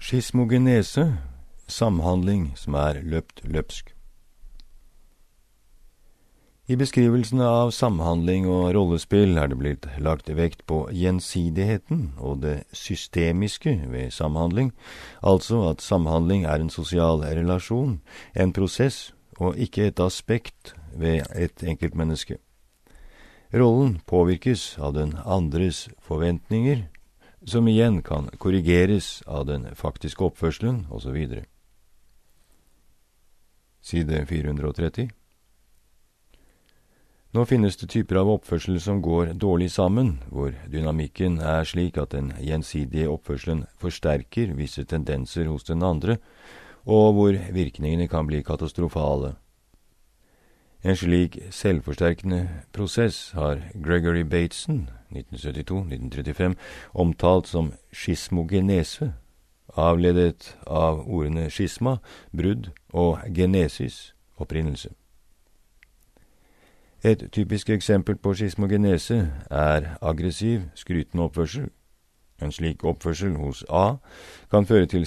Skismogenese, samhandling som løpt løpsk. I beskrivelsene av samhandling og rollespill det blitt lagt vekt på gjensidigheten og det systemiske ved samhandling, altså at samhandling en sosial relasjon, en prosess og ikke et aspekt ved et enkeltmenneske. Rollen påvirkes av den andres forventninger, som igjen kan korrigeres av den faktiske oppførselen, og så videre. Side 430. Nå finnes det typer av oppførsel som går dårlig sammen, hvor dynamikken slik at den gjensidige oppførselen forsterker visse tendenser hos den andre, og hvor virkningene kan bli katastrofale. En slik selvforsterkende prosess har Gregory Bateson, 1972-1935, omtalt som skismogenese, avledet av ordene skisma, brudd, og genesis, opprinnelse. Et typisk eksempel på skismogenese aggressiv, skrytende oppførsel. En slik oppførsel hos A kan føre til